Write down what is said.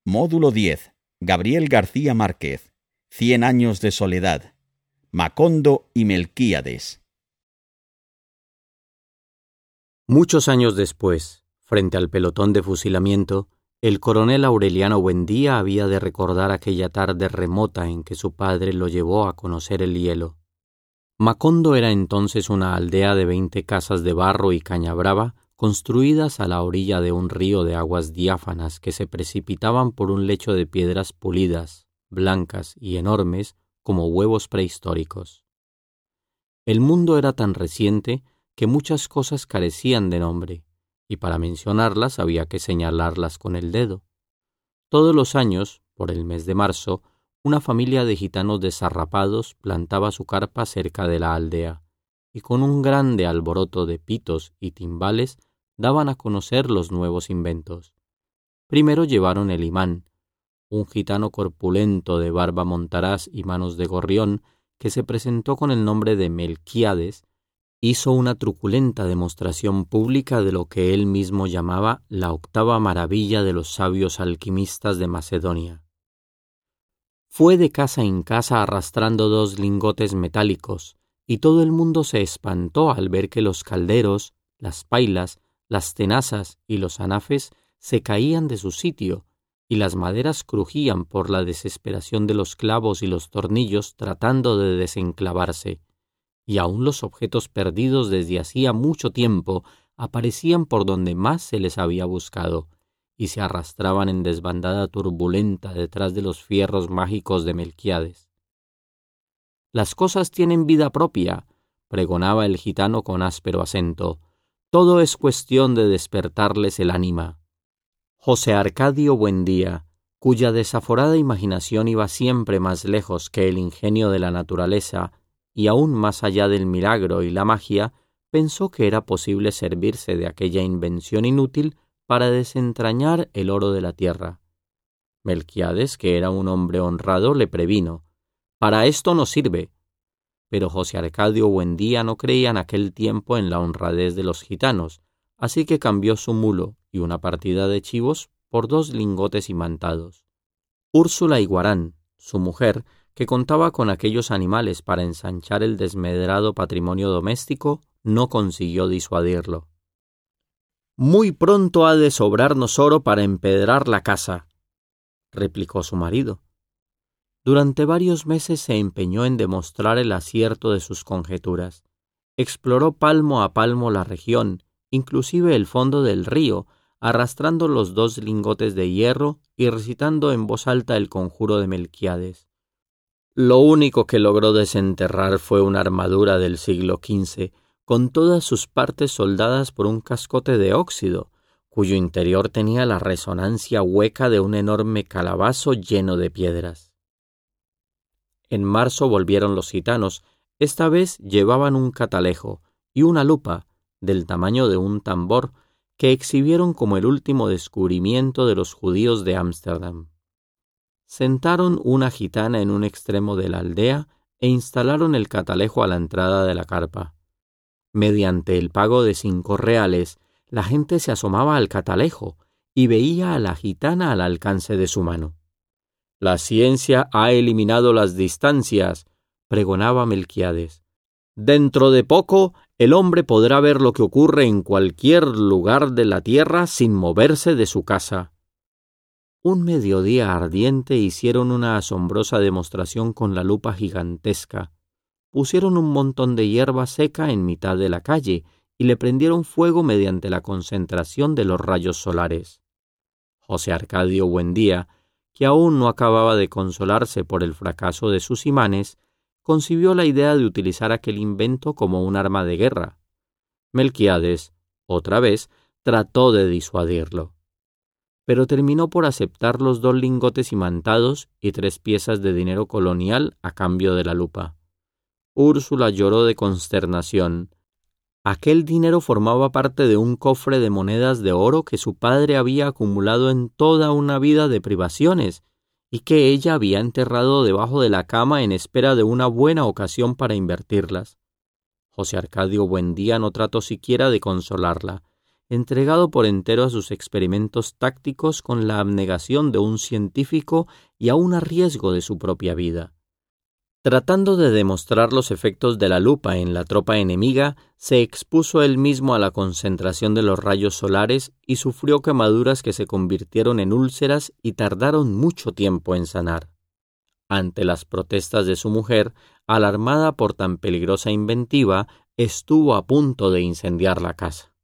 Módulo 10. Gabriel García Márquez. 100 años de soledad. Macondo y Melquíades. Muchos años después, frente al pelotón de fusilamiento, el coronel Aureliano Buendía había de recordar aquella tarde remota en que su padre lo llevó a conocer el hielo. Macondo era entonces una aldea de 20 casas de barro y caña brava, construidas a la orilla de un río de aguas diáfanas que se precipitaban por un lecho de piedras pulidas, blancas y enormes como huevos prehistóricos. El mundo era tan reciente que muchas cosas carecían de nombre, y para mencionarlas había que señalarlas con el dedo. Todos los años, por el mes de marzo, una familia de gitanos desarrapados plantaba su carpa cerca de la aldea, y con un grande alboroto de pitos y timbales daban a conocer los nuevos inventos. Primero llevaron el imán, un gitano corpulento de barba montaraz y manos de gorrión, que se presentó con el nombre de Melquíades, hizo una truculenta demostración pública de lo que él mismo llamaba la octava maravilla de los sabios alquimistas de Macedonia. Fue de casa en casa arrastrando 2 lingotes metálicos, y todo el mundo se espantó al ver que los calderos, las pailas, las tenazas y los anafes se caían de su sitio, y las maderas crujían por la desesperación de los clavos y los tornillos tratando de desenclavarse, y aun los objetos perdidos desde hacía mucho tiempo aparecían por donde más se les había buscado, y se arrastraban en desbandada turbulenta detrás de los fierros mágicos de Melquíades. «Las cosas tienen vida propia», pregonaba el gitano con áspero acento. «Todo es cuestión de despertarles el ánima». José Arcadio Buendía, cuya desaforada imaginación iba siempre más lejos que el ingenio de la naturaleza y aún más allá del milagro y la magia, pensó que era posible servirse de aquella invención inútil para desentrañar el oro de la tierra. Melquíades, que era un hombre honrado, le previno: «Para esto no sirve». Pero José Arcadio Buendía no creía en aquel tiempo en la honradez de los gitanos, así que cambió su mulo y una partida de chivos por 2 lingotes imantados. Úrsula Iguarán, su mujer, que contaba con aquellos animales para ensanchar el desmedrado patrimonio doméstico, no consiguió disuadirlo. «Muy pronto ha de sobrarnos oro para empedrar la casa», replicó su marido. Durante varios meses se empeñó en demostrar el acierto de sus conjeturas. Exploró palmo a palmo la región, inclusive el fondo del río, arrastrando los 2 lingotes de hierro y recitando en voz alta el conjuro de Melquíades. Lo único que logró desenterrar fue una armadura del siglo XV, con todas sus partes soldadas por un cascote de óxido, cuyo interior tenía la resonancia hueca de un enorme calabazo lleno de piedras. En marzo volvieron los gitanos. Esta vez llevaban un catalejo y una lupa, del tamaño de un tambor, que exhibieron como el último descubrimiento de los judíos de Ámsterdam. Sentaron una gitana en un extremo de la aldea e instalaron el catalejo a la entrada de la carpa. Mediante el pago de 5 reales, la gente se asomaba al catalejo y veía a la gitana al alcance de su mano. «La ciencia ha eliminado las distancias», pregonaba Melquíades. «Dentro de poco el hombre podrá ver lo que ocurre en cualquier lugar de la tierra sin moverse de su casa». Un mediodía ardiente hicieron una asombrosa demostración con la lupa gigantesca. Pusieron un montón de hierba seca en mitad de la calle y le prendieron fuego mediante la concentración de los rayos solares. José Arcadio Buendía, que aún no acababa de consolarse por el fracaso de sus imanes, concibió la idea de utilizar aquel invento como un arma de guerra. Melquíades, otra vez, trató de disuadirlo, pero terminó por aceptar los 2 lingotes imantados y 3 piezas de dinero colonial a cambio de la lupa. Úrsula lloró de consternación. Aquel dinero formaba parte de un cofre de monedas de oro que su padre había acumulado en toda una vida de privaciones y que ella había enterrado debajo de la cama en espera de una buena ocasión para invertirlas. José Arcadio Buendía no trató siquiera de consolarla. entregado por entero a sus experimentos tácticos con la abnegación de un científico y aun a riesgo de su propia vida. Tratando de demostrar los efectos de la lupa en la tropa enemiga, se expuso él mismo a la concentración de los rayos solares y sufrió quemaduras que se convirtieron en úlceras y tardaron mucho tiempo en sanar. Ante las protestas de su mujer, alarmada por tan peligrosa inventiva, estuvo a punto de incendiar la casa.